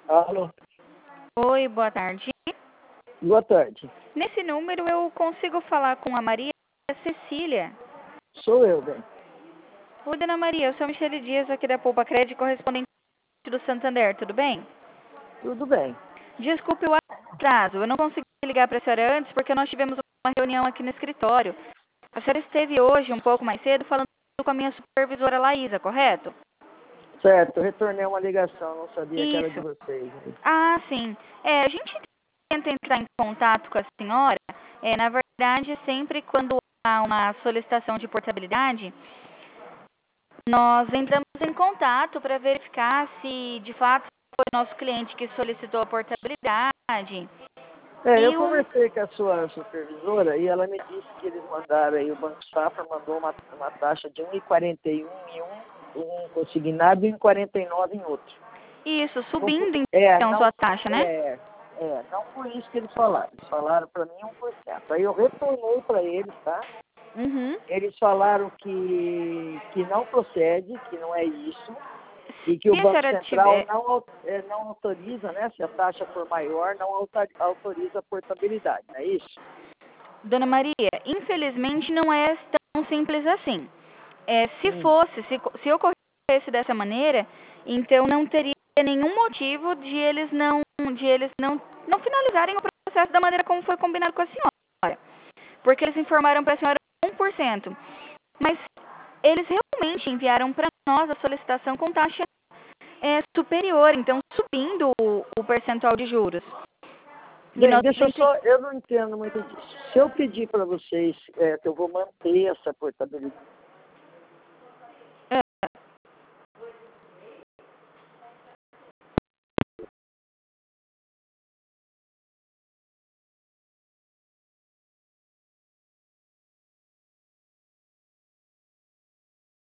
Alô, Oi, boa tarde. boa tarde. Nesse número eu consigo falar com a Maria Cecília. Sou eu, bem. Oi, dona Maria, eu sou a Michele Dias aqui da Poupa Crédito, correspondente do Santander, tudo bem? Tudo bem. Desculpe o atraso, eu não consegui ligar para a senhora antes porque nós tivemos uma reunião aqui no escritório. A senhora esteve hoje, um pouco mais cedo, falando com a minha supervisora Laísa, correto? Certo, eu retornei uma ligação, não sabia que era de Isso. vocês. Ah, sim. A gente tenta entrar em contato com a senhora, na verdade, sempre quando há uma solicitação de portabilidade, nós entramos em contato para verificar se de fato foi o nosso cliente que solicitou a portabilidade. Eu E o. conversei com a sua supervisora e ela me disse que eles mandaram aí, o Banco Safra mandou uma taxa de 1,41 em um consignado e 1,49 em outro. Isso, Não fo- subindo É, então não, sua taxa, né? não foi isso que eles falaram. Eles falaram para mim 1%. Aí eu retornei para eles, tá? Uhum. Eles falaram que não procede, que não é isso, e que o Se a Banco senhora Central tiver. não autoriza, né? Se a taxa for maior, não autoriza a portabilidade, não é isso? Dona Maria, infelizmente não é tão simples assim. Se Hum. fosse, se ocorresse dessa maneira, então não teria nenhum motivo de eles não finalizarem o processo da maneira como foi combinado com a senhora. Porque eles informaram para a senhora 1%. Mas eles realmente enviaram para nós a solicitação com taxa superior, então subindo o percentual de juros. E Bem, nós deixa eu só, eu não entendo muito disso. Se eu pedir para vocês que eu vou manter essa portabilidade,